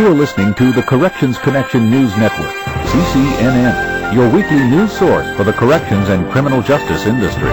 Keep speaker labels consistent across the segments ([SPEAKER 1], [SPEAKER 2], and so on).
[SPEAKER 1] are listening to the Corrections Connection News Network, CCNN, your weekly news source for the corrections and criminal justice industry.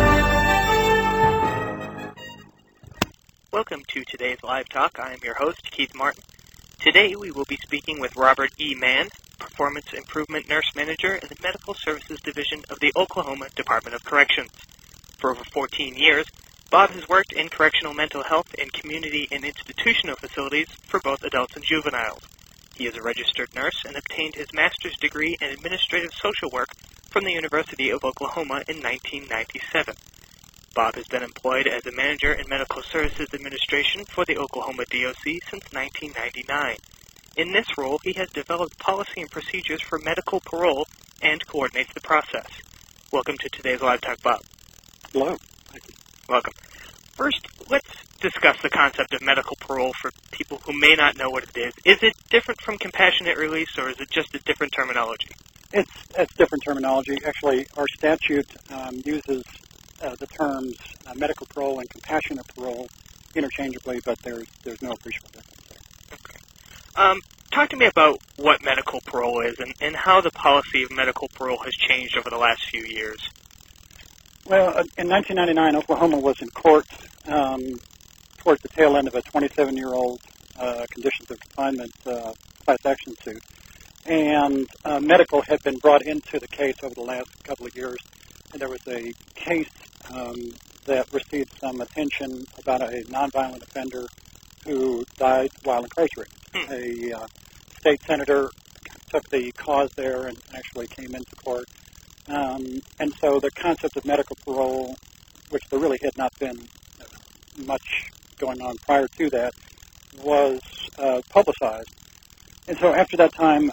[SPEAKER 2] Welcome to today's Live Talk. I am your host, Keith Martin. Today we will be speaking with Robert E. Mann, Performance Improvement Nurse Manager in the Medical Services Division of the Oklahoma Department of Corrections. For over 14 years, Bob has worked in correctional mental health and community and institutional facilities for both adults and juveniles. He is a registered nurse and obtained his master's degree in administrative social work from the University of Oklahoma in 1997. Bob has been employed as a manager in Medical Services Administration for the Oklahoma DOC since 1999. In this role, he has developed policy and procedures for medical parole and coordinates the process. Welcome to today's Live Talk, Bob.
[SPEAKER 3] Hello.
[SPEAKER 2] Welcome. First, let's discuss the concept of medical parole for people who may not know what it is. Is it different from compassionate release, or is it just a different terminology?
[SPEAKER 3] It's different terminology. Actually, our statute uses the terms medical parole and compassionate parole interchangeably, but there's no appreciable difference there.
[SPEAKER 2] Okay. Talk to me about what medical parole is and how the policy of medical parole has changed over the last few years.
[SPEAKER 3] Well, in 1999, Oklahoma was in court towards the tail end of a 27-year-old conditions of confinement class action suit. And medical had been brought into the case over the last couple of years. And there was a case that received some attention about a nonviolent offender who died while incarcerated. A state senator took the cause there and actually came into court. And so the concept of medical parole, which there really had not been much going on prior to that, was publicized. And so after that time,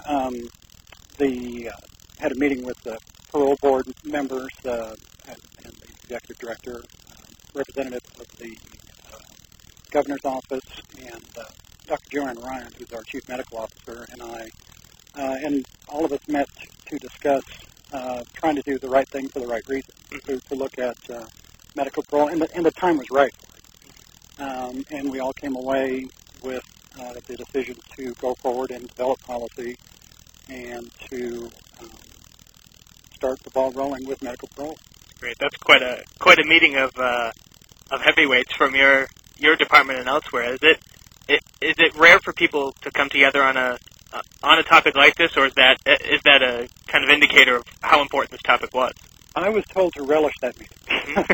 [SPEAKER 3] had a meeting with the parole board members and the executive director, representative of the governor's office, and Dr. Joanne Ryan, who's our chief medical officer, and I, and all of us met to discuss trying to do the right thing for the right reason, to look at medical parole, and the time was right. And we all came away with the decision to go forward and develop policy and to start the ball rolling with medical parole.
[SPEAKER 2] Great. That's quite a meeting of heavyweights from your department and elsewhere. Is it rare for people to come together on a topic like this, or is that a kind of indicator of how important this topic was?
[SPEAKER 3] I was told to relish that meeting.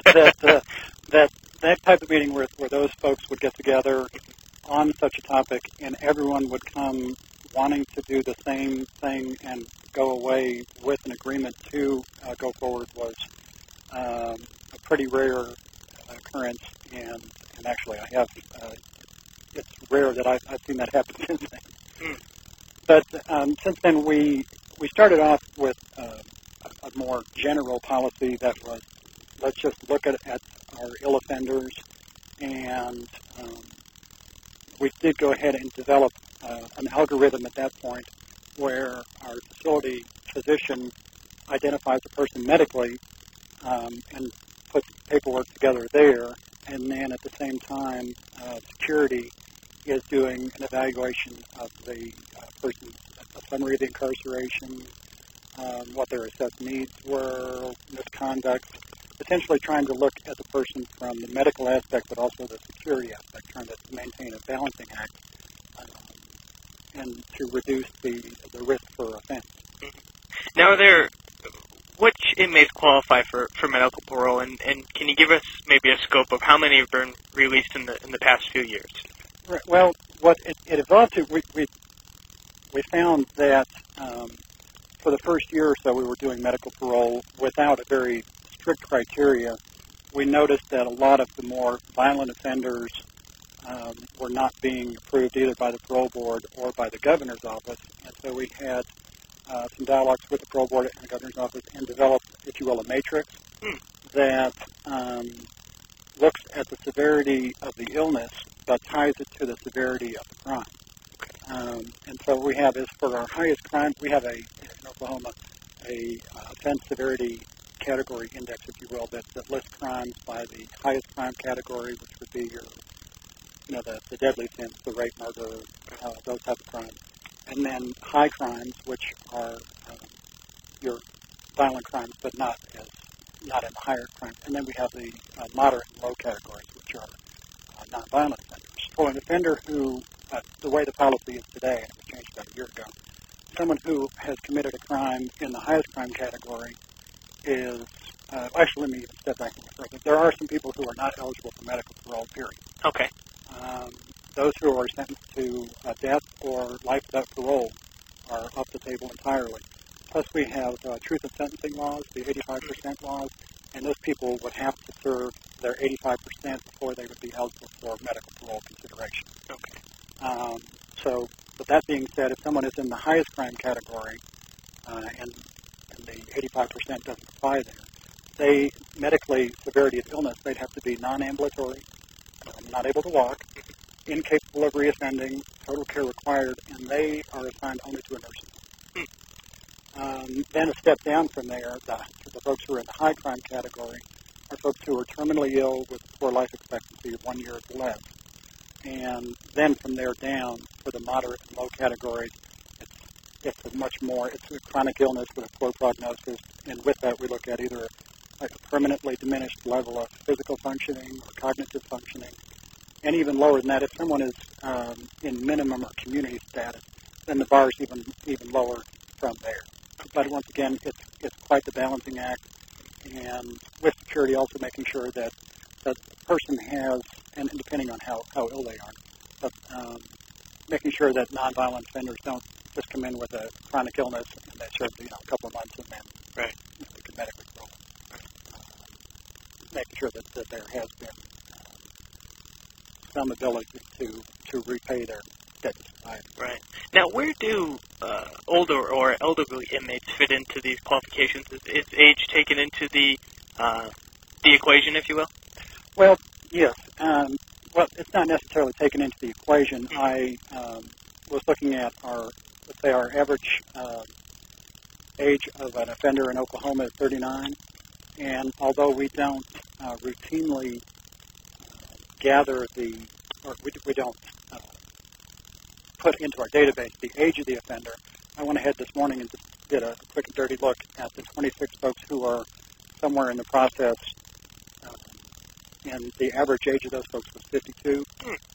[SPEAKER 3] that type of meeting where those folks would get together on such a topic and everyone would come wanting to do the same thing and go away with an agreement to go forward was a pretty rare occurrence, and actually I have it's rare that I've seen that happen since then. But since then, we started off with a more general policy that was, let's just look at our ill offenders, and we did go ahead and develop an algorithm at that point where our facility physician identifies a person medically and puts paperwork together there, and then at the same time, security is doing an evaluation of the person's summary of the incarceration, what their assessed needs were, misconduct, essentially trying to look at the person from the medical aspect but also the security aspect, trying to maintain a balancing act and to reduce the risk for offense.
[SPEAKER 2] Now, which inmates qualify for medical parole, and can you give us maybe a scope of how many have been released in the past few years?
[SPEAKER 3] Right. Well, what it evolved to, we found that for the first year or so we were doing medical parole without a very strict criteria. We noticed that a lot of the more violent offenders were not being approved either by the parole board or by the governor's office, and so we had some dialogues with the parole board and the governor's office and developed, if you will, a matrix that looks at the severity of the illness but ties it to the severity of the crime. And so we have is for our highest crime, we have in Oklahoma a offense severity category index, if you will, that lists crimes by the highest crime category, which would be the deadly sins, the rape, murder, those type of crimes. and then high crimes, which are your violent crimes, but not in the higher crimes. And then we have the moderate and low categories, which are nonviolent offenders. For an offender who, the way the policy is today, and it was changed about a year ago, someone who has committed a crime in the highest crime category is, actually, let me even step back a little further. There are some people who are not eligible for medical parole, period.
[SPEAKER 2] Okay.
[SPEAKER 3] Those who are sentenced to death or life without parole are off the table entirely. Plus, we have truth in sentencing laws, the 85% laws, and those people would have to serve their 85% before they would be eligible for medical parole consideration.
[SPEAKER 2] Okay.
[SPEAKER 3] But that being said, if someone is in the highest crime category and the 85% doesn't apply there, they medically, severity of illness, they'd have to be non-ambulatory, not able to walk, incapable of reoffending, total care required, and they are assigned only to a nursing home. Then a step down from there, the folks who are in the high crime category are folks who are terminally ill with a poor life expectancy of 1 year or less. And then from there down, for the moderate and low categories, it's a chronic illness with a poor prognosis, and with that we look at either a permanently diminished level of physical functioning or cognitive functioning, and even lower than that, if someone is in minimum or community status, then the bar is even lower from there. But once again, it's quite the balancing act, and with security also making sure that the person has, and depending on how ill they are, but making sure that nonviolent offenders don't just come in with a chronic illness and they serve a couple of months and then they can medically parole. Making sure that there has been some ability to repay their debt to society.
[SPEAKER 2] Right. Now, where do older or elderly inmates fit into these qualifications? Is age taken into the equation, if you will?
[SPEAKER 3] Well, yes. Well, it's not necessarily taken into the equation. I was looking at our average age of an offender in Oklahoma is 39, and although we don't routinely gather we don't put into our database the age of the offender, I went ahead this morning and just did a quick and dirty look at the 26 folks who are somewhere in the process, and the average age of those folks was 52.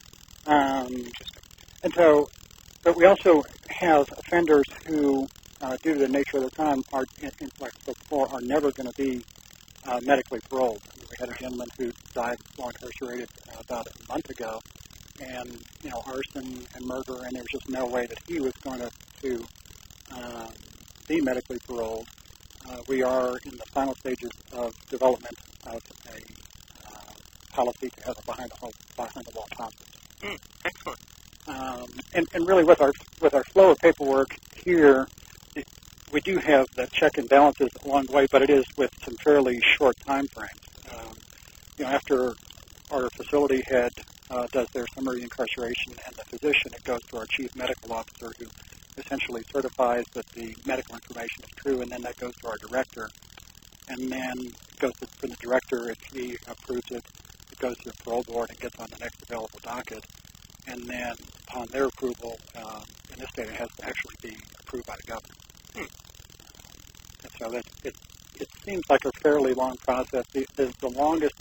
[SPEAKER 3] And so, but we also have offenders who, due to the nature of the crime, like I said before, are never going to be medically paroled. We had a gentleman who died while incarcerated about a month ago, and arson and murder, and there was just no way that he was going to be medically paroled. We are in the final stages of development of a policy to have a behind the wall process.
[SPEAKER 2] Excellent.
[SPEAKER 3] And really, with our flow of paperwork here, we do have the check and balances along the way, but it is with some fairly short time frames. After our facility head does their summary incarceration and the physician, it goes to our chief medical officer, who essentially certifies that the medical information is true, and then that goes to our director, and then goes to the director. If he approves it, it goes to the parole board and gets on the next available docket, and then upon their approval, in this state, it has to actually be approved by the governor. And so it seems like a fairly long process. The longest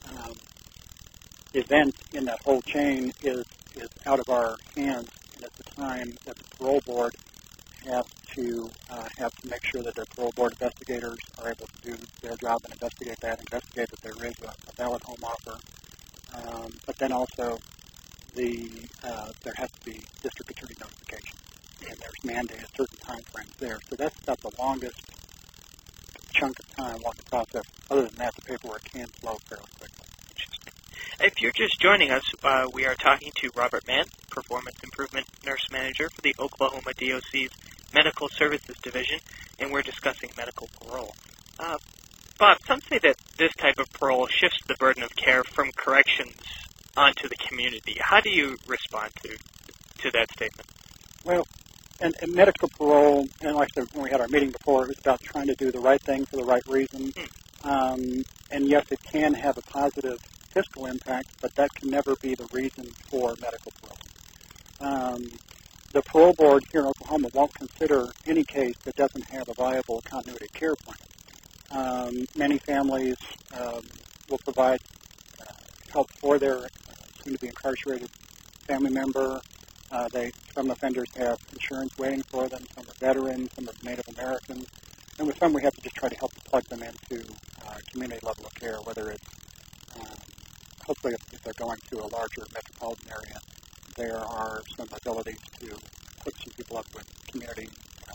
[SPEAKER 3] event in that whole chain is out of our hands, and at the time that the parole board has to make sure that their parole board investigators are able to do their job and investigate that there is a valid home offer. But then also there has to be district attorney notification, and there's mandated certain time frames there. So that's about the longest chunk of time while the process. Other than that, the paperwork can flow fairly quickly.
[SPEAKER 2] If you're just joining us, we are talking to Robert Mann, Performance Improvement Nurse Manager for the Oklahoma DOC's Medical Services Division, and we're discussing medical parole. Bob, some say that this type of parole shifts the burden of care from corrections onto the community. How do you respond to that statement?
[SPEAKER 3] Well, and medical parole, and like I said, when we had our meeting before, it was about trying to do the right thing for the right reason. And yes, it can have a positive fiscal impact, but that can never be the reason for medical parole. the parole board here in Oklahoma won't consider any case that doesn't have a viable continuity of care plan. Many families will provide help for their soon-to-be incarcerated family member. Some offenders have insurance waiting for them. Some are veterans. Some are Native Americans. And with some, we have to just try to help plug them into community level of care, whether it's hopefully if they're going to a larger metropolitan area, there are some abilities to hook some people up with community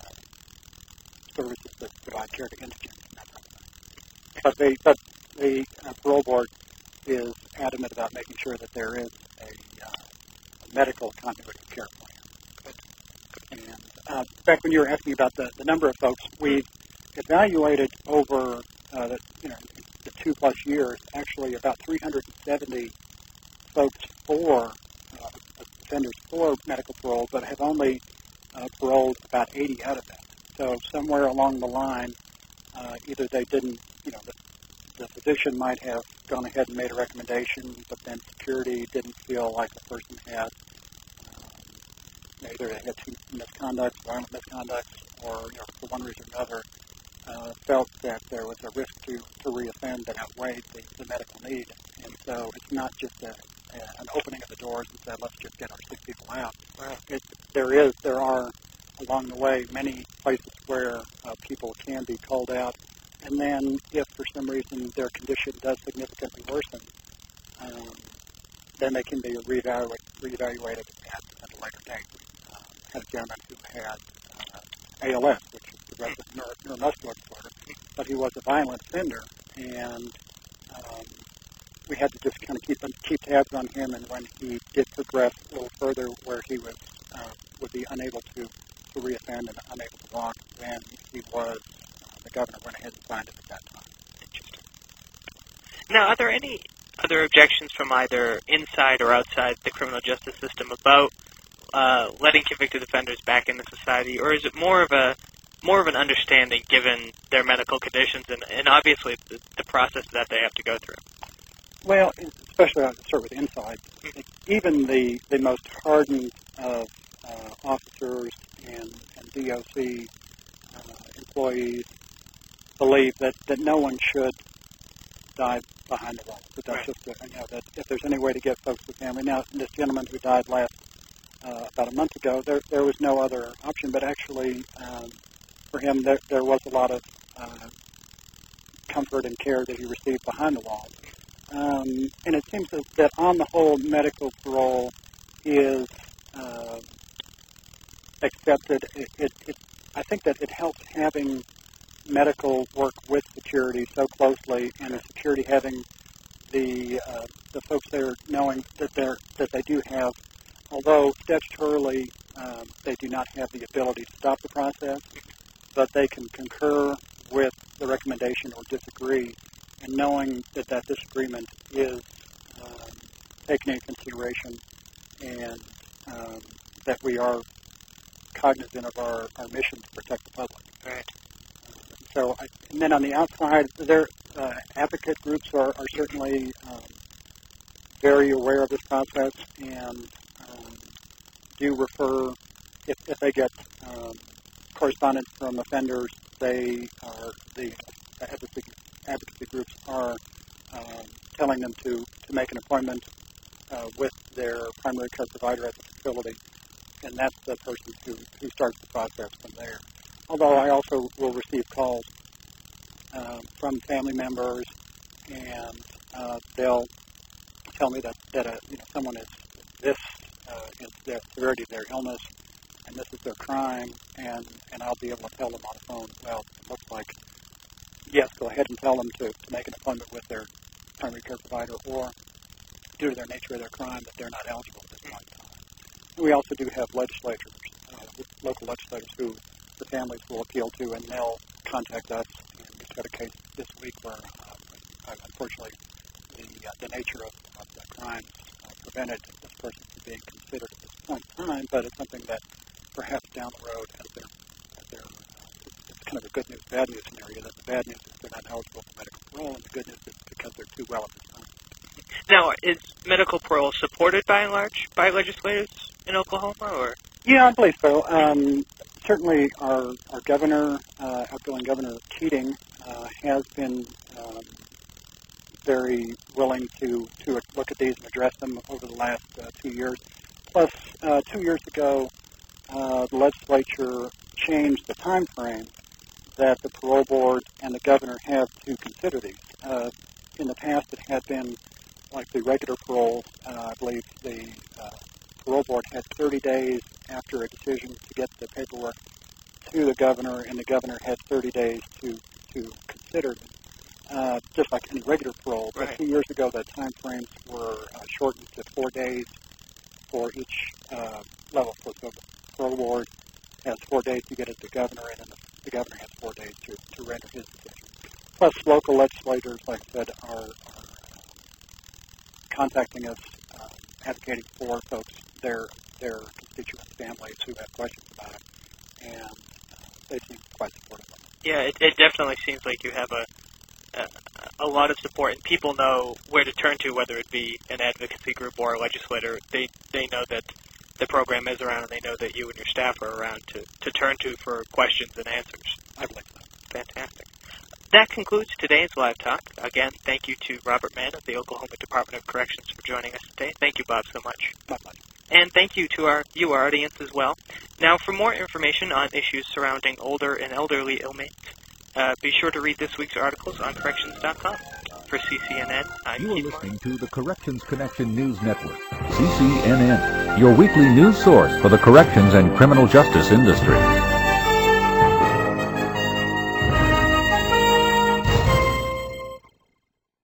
[SPEAKER 3] services that provide care to indigents and that kind of thing. But the parole board is adamant about making sure that there is a medical continuity of care plan. And back when you were asking about the number of folks, we've evaluated over the 2+ years, actually about 370 folks for offenders for medical parole, but have only paroled about 80 out of that. So somewhere along the line, either they didn't, the physician might have gone ahead and made a recommendation, but then security didn't feel like the person had, either they had two misconducts, violent misconducts, or for one reason or another, felt that there was a risk to reoffend that outweighed the medical need. And so it's not just an opening of the doors and said, let's just get our sick people out. Right. There are, along the way, many places where people can be called out. And then if for some reason their condition does significantly worsen, then they can be reevaluated at a later date. Had a gentleman who had ALS, which is progressive neuromuscular disorder, but he was a violent offender, and we had to just kind of keep tabs on him. And when he did progress a little further, where he would be unable to reoffend and unable to walk, then he was. The governor went ahead and signed it at that time.
[SPEAKER 2] Interesting. Now, are there any other objections from either inside or outside the criminal justice system about letting convicted offenders back into society, or is it more of an understanding given their medical conditions and obviously the process that they have to go through?
[SPEAKER 3] Well, especially I'll start with inside. Even the most hardened of officers and DOC employees believe that no one should die behind the walls. That that's just that if there's any way to get folks to family. Now, this gentleman who died about a month ago, there was no other option. But actually, for him, there was a lot of comfort and care that he received behind the walls. And it seems that on the whole, medical parole is accepted. I think that it helps having medical work with security so closely, and the security having the folks there knowing that they do have, although statutorily they do not have the ability to stop the process, but they can concur with the recommendation or disagree, and knowing that disagreement is taken into consideration, and that we are cognizant of our mission to protect the public.
[SPEAKER 2] Right.
[SPEAKER 3] And then on the outside, their advocate groups are certainly very aware of this process and do refer, if they get correspondence from offenders, the advocacy groups are telling them to make an appointment with their primary care provider at the facility, and that's the person who starts the process from there. Although I also will receive calls from family members, and they'll tell me that someone is this is the severity of their illness, and this is their crime, and I'll be able to tell them on the phone, well, it looks like, yes, go ahead and tell them to make an appointment with their primary care provider, or due to their nature of their crime, that they're not eligible at this point in time. And we also do have legislators, local legislators who the families will appeal to, and they'll contact us. And we've got a case this week where, unfortunately, the nature of the crimes prevented this person from being considered at this point in time, but it's something that perhaps down the road, it's kind of a good news, bad news scenario, that the bad news is they're not eligible for medical parole, and the good news is because they're too well at this time.
[SPEAKER 2] Now, is medical parole supported by and large by legislators in Oklahoma, or?
[SPEAKER 3] Yeah, I believe so. Certainly, our governor, outgoing Governor Keating, has been very willing to look at these and address them over the last 2 years. Plus, 2 years ago, the legislature changed the time frame that the parole board and the governor have to consider these. In the past, it had been like the regular parole. I believe the parole board had 30 days after a decision to get the paperwork to the governor, and the governor had 30 days to consider them, just like any regular parole. But
[SPEAKER 2] Right.
[SPEAKER 3] 2 years ago, the time frames were shortened to 4 days for each level. So the parole board has 4 days to get it to the governor, and then the governor has 4 days to render his decision. Plus, local legislators, like I said, are contacting us, advocating for folks, their constituent families who have questions about it, and they seem quite supportive of it.
[SPEAKER 2] Yeah, it definitely seems like you have a lot of support, and people know where to turn to, whether it be an advocacy group or a legislator. They know that the program is around, and they know that you and your staff are around to turn to for questions and answers.
[SPEAKER 3] I believe so.
[SPEAKER 2] Fantastic. That concludes today's Live Talk. Again, thank you to Robert Mann of the Oklahoma Department of Corrections for joining us today. Thank you, Bob, so much.
[SPEAKER 3] My pleasure.
[SPEAKER 2] And thank you to our audience as well. Now, for more information on issues surrounding older and elderly inmates, be sure to read this week's articles on corrections.com. For CCNN, I'm
[SPEAKER 1] You are
[SPEAKER 2] Keith
[SPEAKER 1] listening
[SPEAKER 2] Martin.
[SPEAKER 1] to the Corrections Connection News Network, CCNN, your weekly news source for the corrections and criminal justice industry.